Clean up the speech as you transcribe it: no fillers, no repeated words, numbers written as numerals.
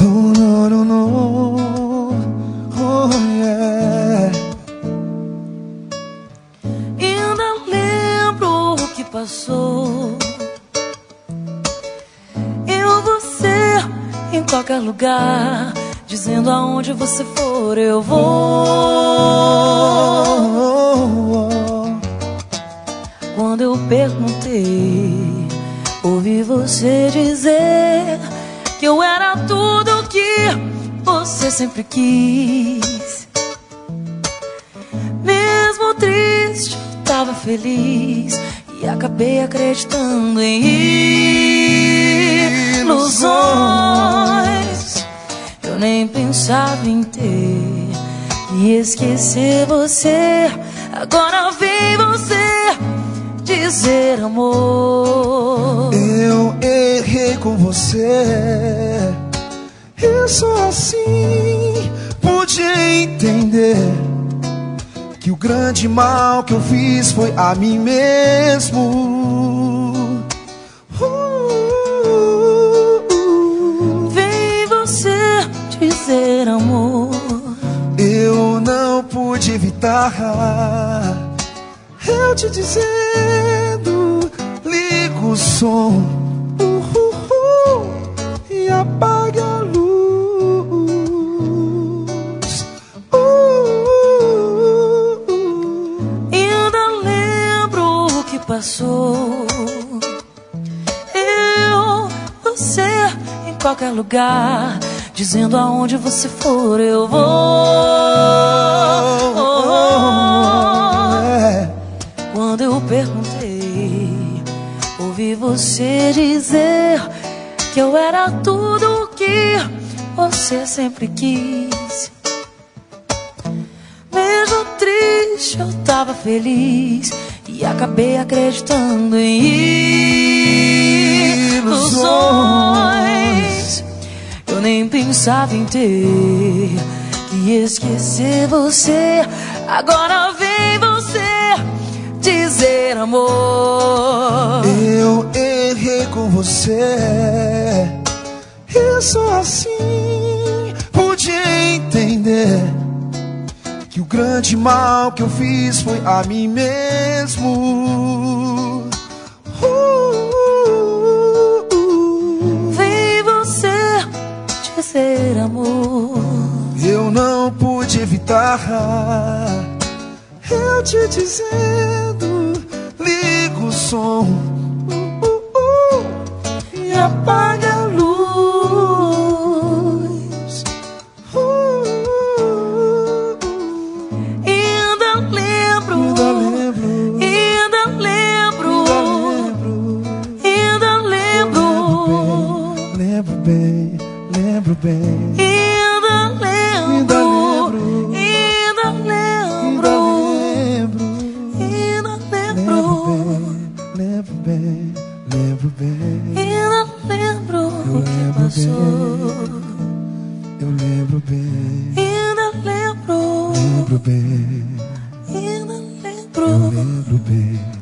no, no, no. Oh, yeah. Ainda lembro o que passou. Eu, você, em qualquer lugar, dizendo aonde você for eu vou. Quando eu perguntei, ouvi você dizer que eu era tudo o que você sempre quis. Mesmo triste, eu tava feliz e acabei acreditando em ilusões. Eu nem pensava em ter que esquecer você. Agora vem você dizer amor. Eu errei com você, e só assim pude entender que o grande mal que eu fiz foi a mim mesmo. Vem você dizer amor. Eu não pude evitar, eu te dizendo, liga o som, e apague a luz. Ainda lembro o que passou. Eu, você, em qualquer lugar, dizendo aonde você for eu vou. Quando eu perguntei, ouvi você dizer que eu era tudo o que você sempre quis. Mesmo triste, eu tava feliz e acabei acreditando em ilusões. Eu nem pensava em ter que esquecer você. Agora vem você dizer amor. Eu errei com você, e só assim pude entender que o grande mal que eu fiz foi a mim mesmo. Vem você dizer amor. Eu não pude evitar, eu te dizendo, liga o som, e apaga a luz. Ainda lembro, ainda lembro, ainda lembro, lembro bem, lembro bem. ainda lembro, ainda lembro, ainda lembro, Lembro bem, lembro bem. ainda lembro o que passou. Eu lembro bem, Ainda lembro, lembro bem, ainda eu lembro. lembro bem.